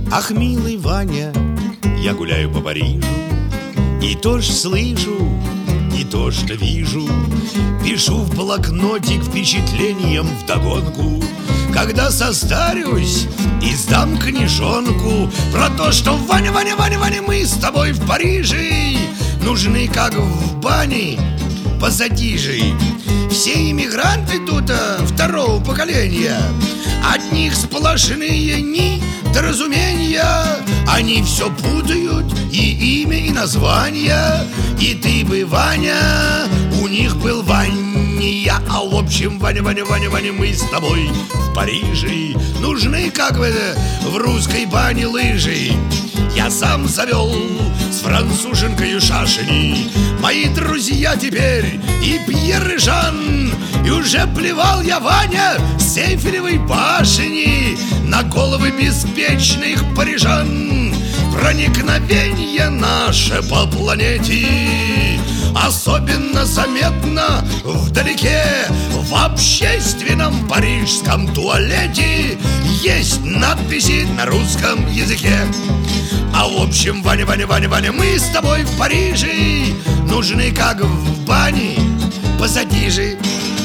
Ах, милый Ваня, я гуляю по Парижу, и то ж слышу, и то, что вижу, пишу в блокнотик впечатлением вдогонку. Когда состарюсь, издам книжонку про то, что Ваня, Ваня, Ваня, Ваня, мы с тобой в Париже нужны, как в бане, позади же. Все иммигранты тут второго поколения, от них сплошные недоразумения. Они все путают, и имя, и название. И ты бы, Ваня, у них был Ваня. А в общем, Ваня, Ваня, Ваня, Ваня, мы с тобой в Париже нужны, как в русской бане, лыжи. Я сам завел с француженкой шашни. Мои друзья теперь и Пьер, и Жан. И уже плевал я, Ваня, с Эйфелевой башни на головы беспечных парижан. Проникновение наше по планете особенно заметно вдалеке. В общественном парижском туалете есть надписи на русском языке. А в общем, Ваня, Ваня, Ваня, Ваня, мы с тобой в Париже нужны, как в бане, позади же.